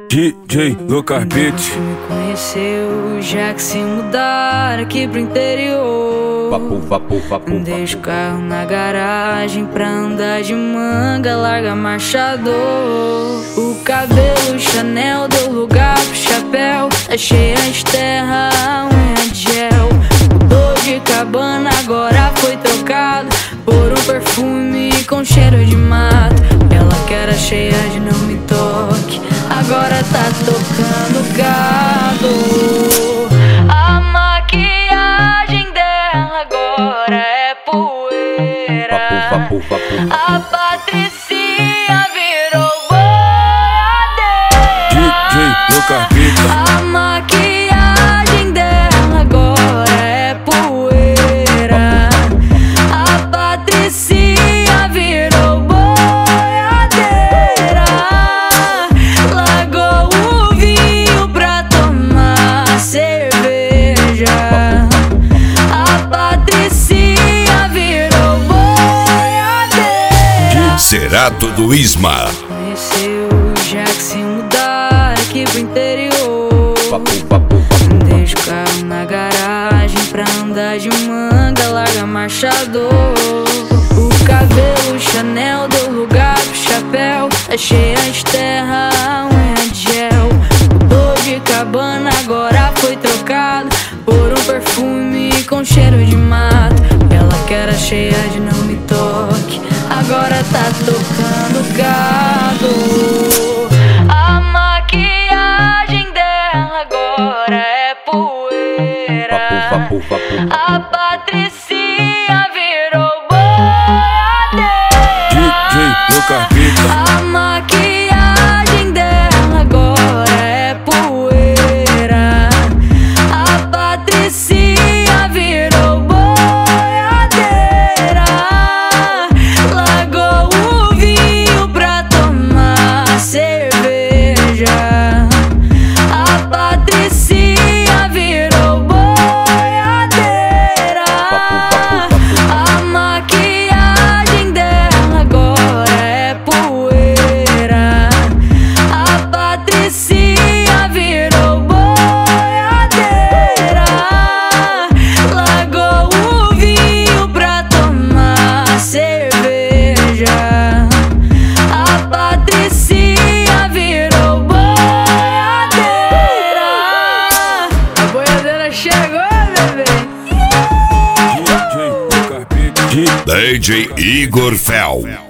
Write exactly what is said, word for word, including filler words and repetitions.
D J Lucas Beats. Me conheceu, já que se mudar aqui pro interior. Vapo, vapo, vapo, Deixa o carro na garagem pra andar de manga, larga marchador. O cabelo Chanel deu lugar pro chapéu, tá cheia de terra, a unha de gel. Mudou de cabana, agora foi trocado por um perfume com cheiro de mato. Ela que era cheia de não me toque, agora tá tocando gado. A maquiagem dela agora é poeira. vapo, vapo, vapo. A Patricinha virou D J boiadeira. Lucas Beats. A maquiagem dela agora é poeira. A Patricinha virou boiadeira. Largou o vinho pra tomar cerveja. A Patricinha virou boiadeira. Cerato do Isma. Conheceu, já que se mudar aqui pro interior. Vapo, vapo, vapo. Deixa o carro na garagem pra andar de manga, larga marchador. O cabelo Chanel deu lugar pro chapéu, tá cheia de terra, a unha de gel. Mudou de cabana, agora foi trocado por um perfume com cheiro de mato. Ela que era cheia de não me toque, agora tá tocando gado. A maquiagem dela agora é poeira. Vapo, vapo, vapo. A Patricinha virou D J boiadeira. Lucas Beats. A maquiagem dela agora é poeira. A Patricinha virou boiadeira. Largou o vinho pra tomar cerveja. A Patricinha virou boiadeira. A maquiagem dela agora é poeira. A Patricinha virou boiadeira. Largou o vinho pra tomar cerveja. A Patricinha virou boiadeira. A boiadeira chegou, bebê. D J Lucas Beats. D J Igor Fel.